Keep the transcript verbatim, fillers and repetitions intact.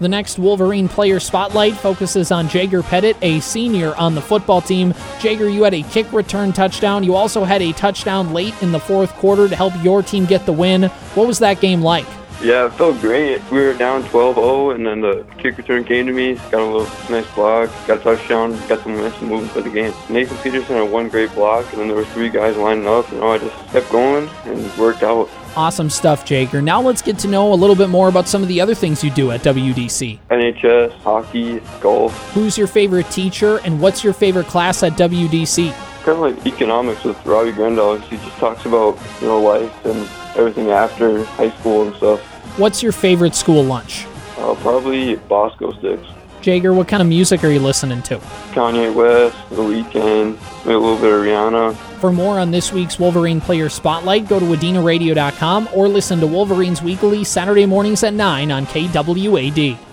The next Wolverine Player Spotlight focuses on Jager Pettit, a senior on the football team. Jager, you had a kick return touchdown. You also had a touchdown late in the fourth quarter to help your team get the win. What was that game like? Yeah, it felt great. We were down twelve oh, and then the kick return came to me. Got a little nice block, got a touchdown, got some momentum moving for the game. Nathan Peterson had one great block, and then there were three guys lining up. You know, I just kept going and worked out. Awesome stuff, Jager. Now let's get to know a little bit more about some of the other things you do at W D C. N H S, hockey, golf. Who's your favorite teacher, and what's your favorite class at W D C? Kind of like economics with Robbie Grendel. He just talks about, you know, life and everything after high school and stuff. What's your favorite school lunch? Uh, probably Bosco Sticks. Jager, what kind of music are you listening to? Kanye West, The Weeknd, maybe a little bit of Rihanna. For more on this week's Wolverine Player Spotlight, go to Wadena Radio dot com or listen to Wolverines Weekly Saturday mornings at nine on K W A D.